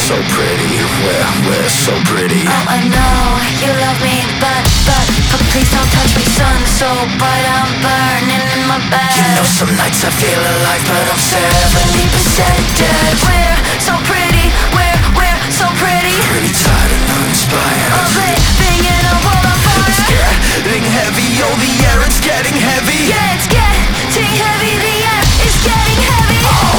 so pretty, we're so pretty. Oh, I know you love me, but please don't touch me, sun so bright I'm burning in my bed. You know some nights I feel alive, but I'm 70% dead. We're so pretty, we're so pretty. Pretty tired and uninspired. Oh, living in a world on fire. It's getting heavy, oh the air, it's getting heavy. Yeah, it's getting heavy, the air is getting heavy. Oh,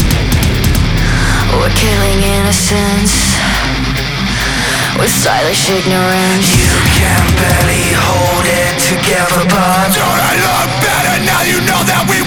we're killing innocence with stylish ignorance. you can barely hold it together, but Don't I look better now? You know that we